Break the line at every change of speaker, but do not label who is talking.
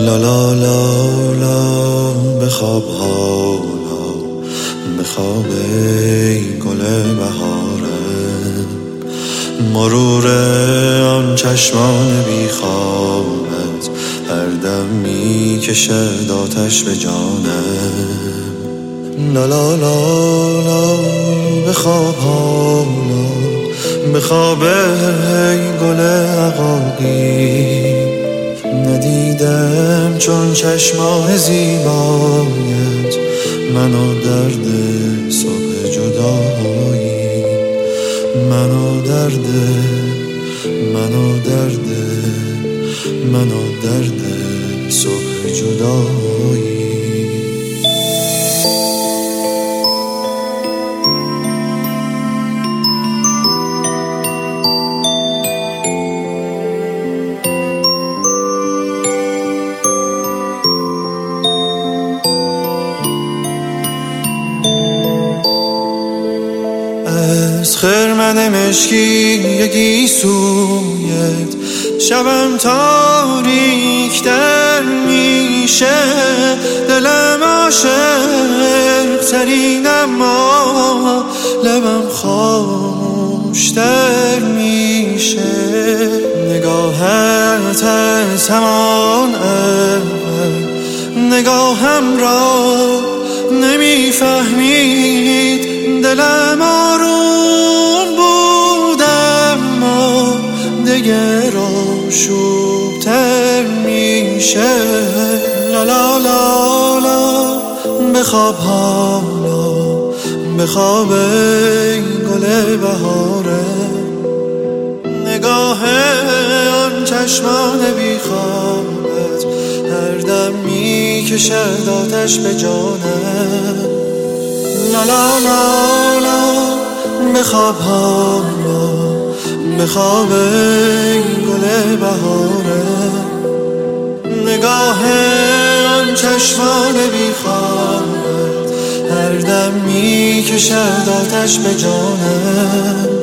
لا لا لا لا بخواب حالا بخواب ای گل بهاره، مرور آن چشمان بیخوابت هر دم میکشد آتش به جانم. لا لا لا لا بخواب حالا بخواب ای گل عقاقی، ندیدم چون چشمان زیبایت منو درد صبح جدایی، منو درد صبح جدایی. از خرمن مشکی یکی سویت شبم تاریک در میشه، دلم عاشق ترین اما لبم خاموش در میشه. نگاهت از همان اول نگاهم را نمیفهمید، دلم آروم بود اما دگر آشوب‌تر میشه. لا لا لا لا بخواب حالا بخواب ای گل بهاره، نگاه آن چشمان بیخوابت هر دم میکشد آتش به جانم. لا لا لا لا بخواب حالا بخواب ای گل بهاره، نگاه آن چشمان بیخوابت هر دم میکشد آتش به جانم.